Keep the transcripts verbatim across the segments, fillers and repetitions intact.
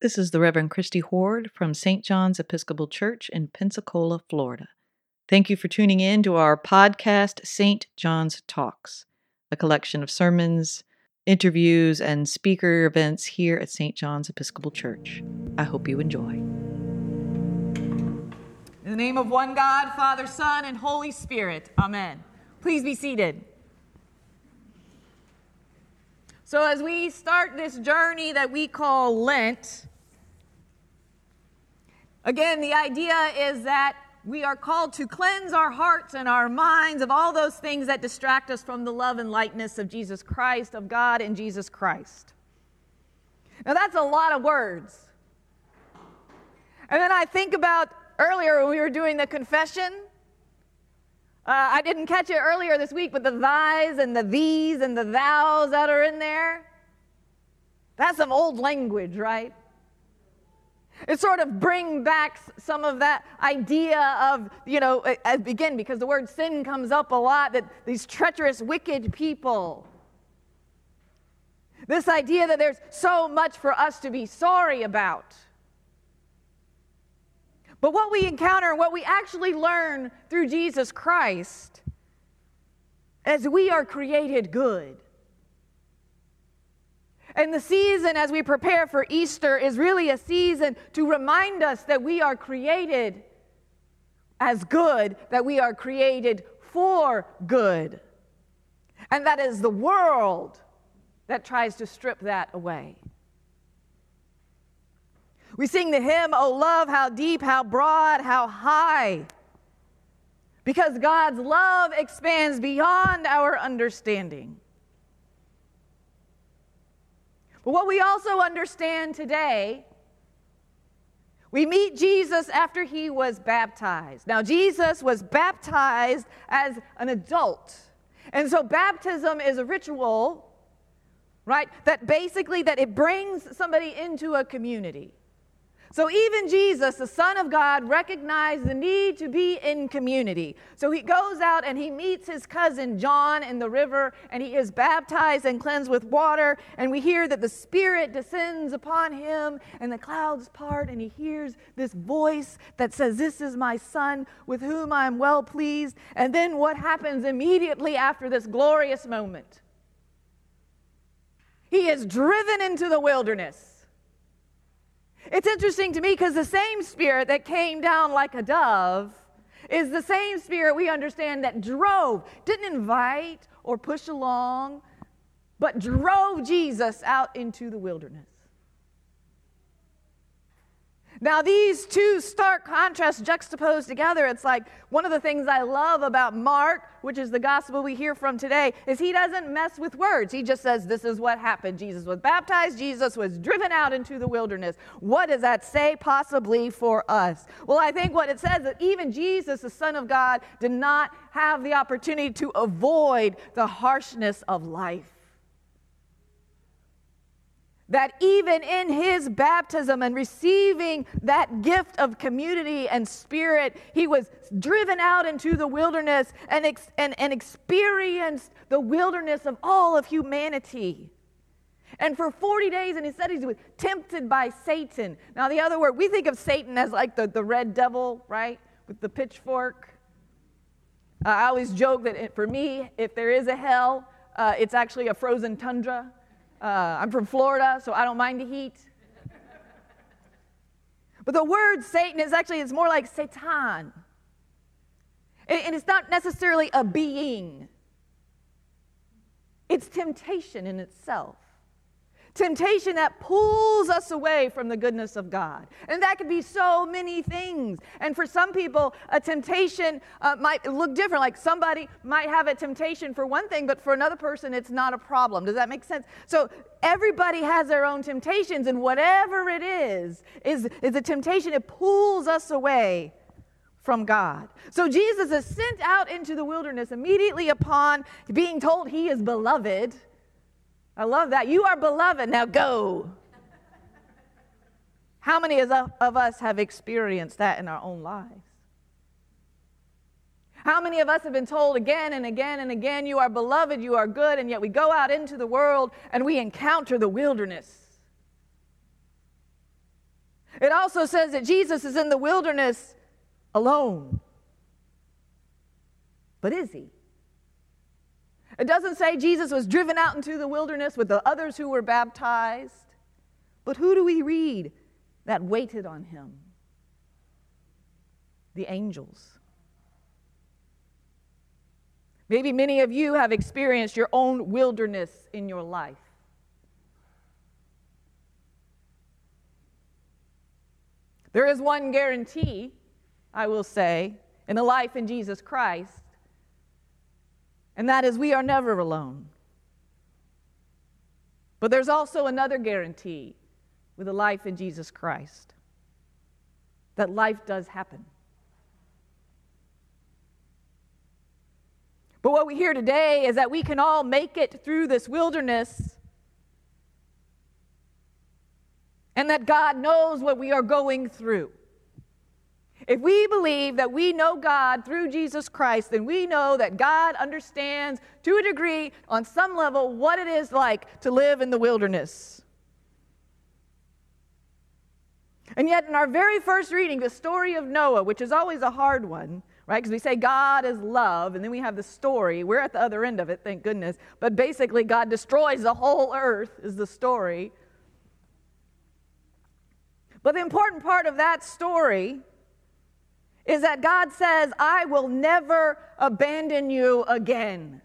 This is the Reverend Christy Horde from Saint John's Episcopal Church in Pensacola, Florida. Thank you for tuning in to our podcast, Saint John's Talks, a collection of sermons, interviews, and speaker events here at Saint John's Episcopal Church. I hope you enjoy. In the name of one God, Father, Son, and Holy Spirit. Amen. Please be seated. So as we start this journey that we call Lent, again, the idea is that we are called to cleanse our hearts and our minds of all those things that distract us from the love and likeness of Jesus Christ, of God and Jesus Christ. Now that's a lot of words. And then I think about earlier when we were doing the confession, uh, I didn't catch it earlier this week, but the thys and the these and the thous that are in there, that's some old language, right? It sort of brings back some of that idea of, you know, again, because the word sin comes up a lot, that these treacherous, wicked people. This idea that there's so much for us to be sorry about. But what we encounter and what we actually learn through Jesus Christ is we are created good. And the season as we prepare for Easter is really a season to remind us that we are created as good, that we are created for good. And that is the world that tries to strip that away. We sing the hymn, "Oh love, how deep, how broad, how high," because God's love expands beyond our understanding. But what we also understand today, we meet Jesus after he was baptized. Now, Jesus was baptized as an adult. And so baptism is a ritual, right, that basically that it brings somebody into a community. So even Jesus, the Son of God, recognized the need to be in community. So he goes out and he meets his cousin John in the river, and he is baptized and cleansed with water. And we hear that the Spirit descends upon him, and the clouds part, and he hears this voice that says, "This is my Son, with whom I am well pleased." And then what happens immediately after this glorious moment? He is driven into the wilderness. It's interesting to me because the same Spirit that came down like a dove is the same Spirit we understand that drove, didn't invite or push along, but drove Jesus out into the wilderness. Now, these two stark contrasts juxtaposed together, it's like one of the things I love about Mark, which is the gospel we hear from today, is he doesn't mess with words. He just says, this is what happened. Jesus was baptized. Jesus was driven out into the wilderness. What does that say possibly for us? Well, I think what it says is that even Jesus, the Son of God, did not have the opportunity to avoid the harshness of life. That even in his baptism and receiving that gift of community and spirit, he was driven out into the wilderness and, ex- and, and experienced the wilderness of all of humanity. And for forty days, and he said he was tempted by Satan. Now the other word, we think of Satan as like the, the red devil, right? With the pitchfork. Uh, I always joke that it, for me, if there is a hell, uh, it's actually a frozen tundra. Uh, I'm from Florida, so I don't mind the heat. But the word Satan is actually, it's more like Satan. And, and it's not necessarily a being. It's temptation in itself. Temptation that pulls us away from the goodness of God. And that could be so many things. And for some people, a temptation uh, might look different. Like somebody might have a temptation for one thing, but for another person, it's not a problem. Does that make sense? So everybody has their own temptations, and whatever it is, is, is a temptation. It pulls us away from God. So Jesus is sent out into the wilderness immediately upon being told he is beloved. I love that. You are beloved. Now go. How many of us have experienced that in our own lives? How many of us have been told again and again and again, you are beloved, you are good, and yet we go out into the world and we encounter the wilderness. It also says that Jesus is in the wilderness alone. But is he? It doesn't say Jesus was driven out into the wilderness with the others who were baptized. But who do we read that waited on him? The angels. Maybe many of you have experienced your own wilderness in your life. There is one guarantee, I will say, in a life in Jesus Christ, and that is we are never alone. But there's also another guarantee with a life in Jesus Christ, that life does happen. But what we hear today is that we can all make it through this wilderness, and that God knows what we are going through. If we believe that we know God through Jesus Christ, then we know that God understands to a degree, on some level, what it is like to live in the wilderness. And yet in our very first reading, the story of Noah, which is always a hard one, right? Because we say God is love, and then we have the story. We're at the other end of it, thank goodness. But basically, God destroys the whole earth is the story. But the important part of that story is that God says, I will never abandon you again.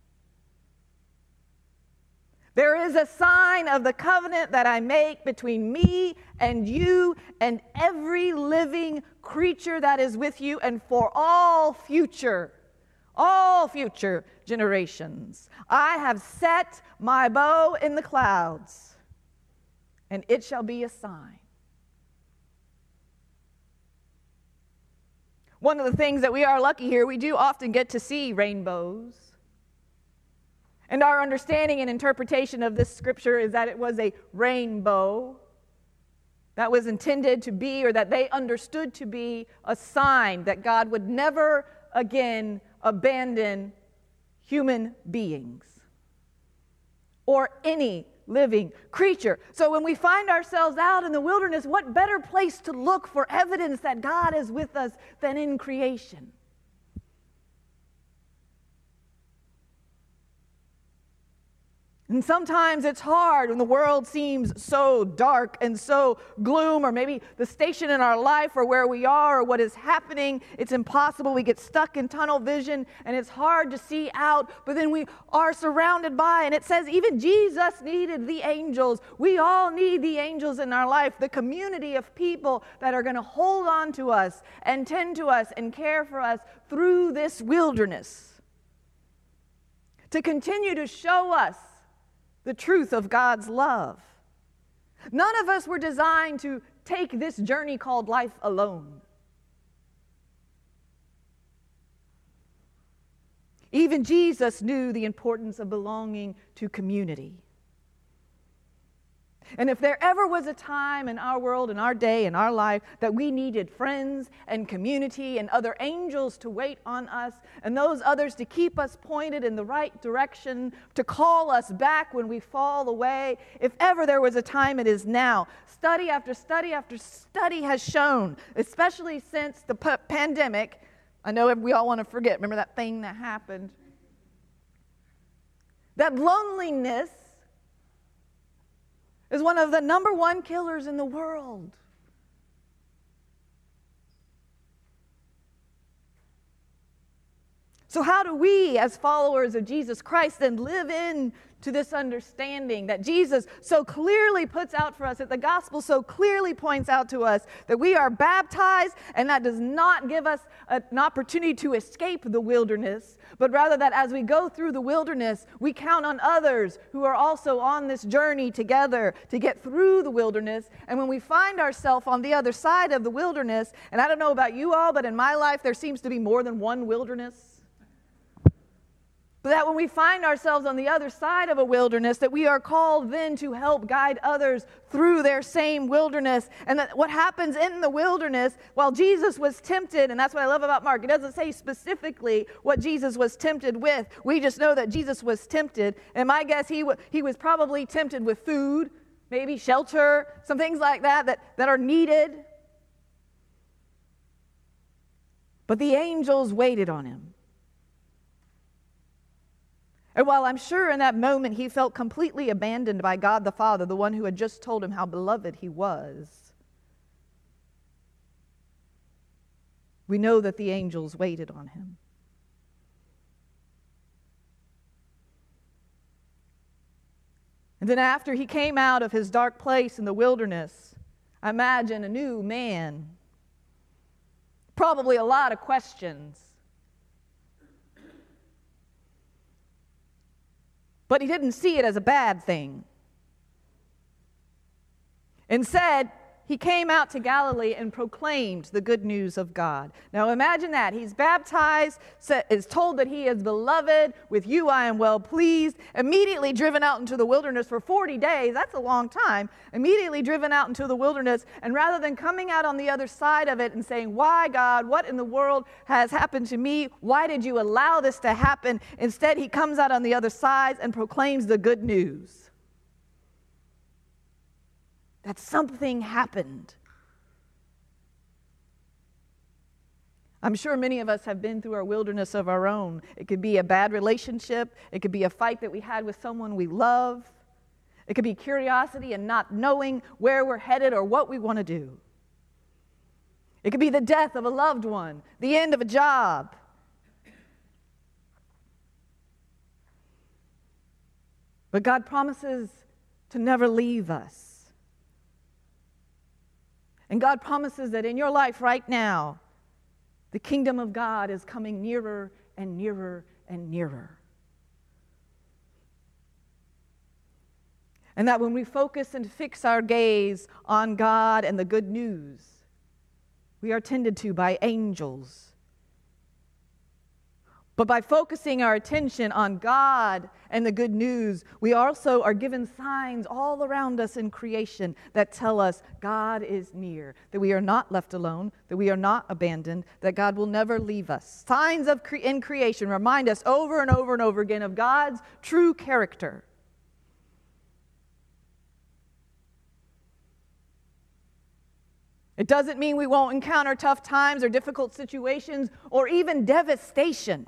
There is a sign of the covenant that I make between me and you and every living creature that is with you, and for all future, all future generations. I have set my bow in the clouds, and it shall be a sign. One of the things that we are lucky here, we do often get to see rainbows. And our understanding and interpretation of this scripture is that it was a rainbow that was intended to be, or that they understood to be, a sign that God would never again abandon human beings or any living creature. So when we find ourselves out in the wilderness, what better place to look for evidence that God is with us than in creation? And sometimes it's hard when the world seems so dark and so gloom, or maybe the station in our life or where we are or what is happening, it's impossible. We get stuck in tunnel vision and it's hard to see out, but then we are surrounded by, and it says even Jesus needed the angels. We all need the angels in our life, the community of people that are going to hold on to us and tend to us and care for us through this wilderness, to continue to show us the truth of God's love. None of us were designed to take this journey called life alone. Even Jesus knew the importance of belonging to community. And if there ever was a time in our world, in our day, in our life, that we needed friends and community and other angels to wait on us, and those others to keep us pointed in the right direction, to call us back when we fall away, if ever there was a time, it is now. Study after study after study has shown, especially since the p- pandemic, I know we all want to forget, remember that thing that happened, that loneliness is one of the number one killers in the world. So how do we, as followers of Jesus Christ, then live in to this understanding that Jesus so clearly puts out for us, that the gospel so clearly points out to us that we are baptized, and that does not give us a, an opportunity to escape the wilderness, but rather that as we go through the wilderness, we count on others who are also on this journey together to get through the wilderness. And when we find ourselves on the other side of the wilderness, and I don't know about you all, but in my life there seems to be more than one wilderness. But that when we find ourselves on the other side of a wilderness, that we are called then to help guide others through their same wilderness. And that what happens in the wilderness, while Jesus was tempted, and that's what I love about Mark, it doesn't say specifically what Jesus was tempted with. We just know that Jesus was tempted. And my guess, he, w- he was probably tempted with food, maybe shelter, some things like that that, that are needed. But the angels waited on him. And while I'm sure in that moment he felt completely abandoned by God the Father, the one who had just told him how beloved he was, we know that the angels waited on him. And then after he came out of his dark place in the wilderness, I imagine a new man, probably a lot of questions. But he didn't see it as a bad thing. Instead, he came out to Galilee and proclaimed the good news of God. Now imagine that. He's baptized, is told that he is beloved, with you I am well pleased, immediately driven out into the wilderness for forty days. That's a long time. Immediately driven out into the wilderness, and rather than coming out on the other side of it and saying, why God, what in the world has happened to me? Why did you allow this to happen? Instead, he comes out on the other side and proclaims the good news. That something happened. I'm sure many of us have been through our wilderness of our own. It could be a bad relationship. It could be a fight that we had with someone we love. It could be curiosity and not knowing where we're headed or what we want to do. It could be the death of a loved one, the end of a job. But God promises to never leave us. And God promises that in your life right now, the kingdom of God is coming nearer and nearer and nearer. And that when we focus and fix our gaze on God and the good news, we are tended to by angels. But by focusing our attention on God and the good news, we also are given signs all around us in creation that tell us God is near, that we are not left alone, that we are not abandoned, that God will never leave us. Signs of cre- in creation remind us over and over and over again of God's true character. It doesn't mean we won't encounter tough times or difficult situations or even devastation.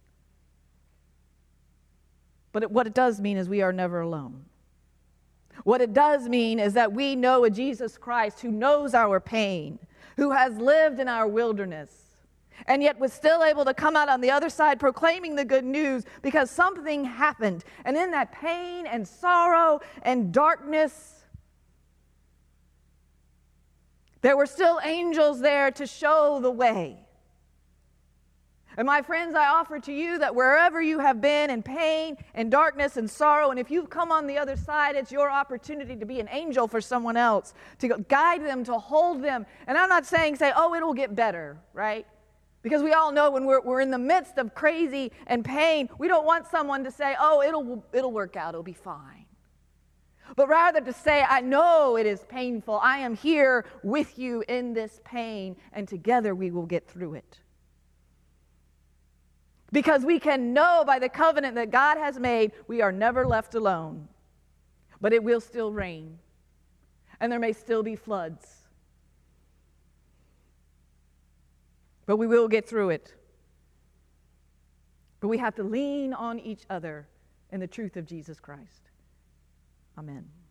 But it, what it does mean is we are never alone. What it does mean is that we know a Jesus Christ who knows our pain, who has lived in our wilderness, and yet was still able to come out on the other side proclaiming the good news because something happened. And in that pain and sorrow and darkness, there were still angels there to show the way. And my friends, I offer to you that wherever you have been in pain and darkness and sorrow, and if you've come on the other side, it's your opportunity to be an angel for someone else, to guide them, to hold them. And I'm not saying, say, oh, it'll get better, right? Because we all know when we're, we're in the midst of crazy and pain, we don't want someone to say, oh, it'll, it'll work out, it'll be fine. But rather to say, I know it is painful. I am here with you in this pain, and together we will get through it. Because we can know by the covenant that God has made, we are never left alone. But it will still rain. And there may still be floods. But we will get through it. But we have to lean on each other in the truth of Jesus Christ. Amen.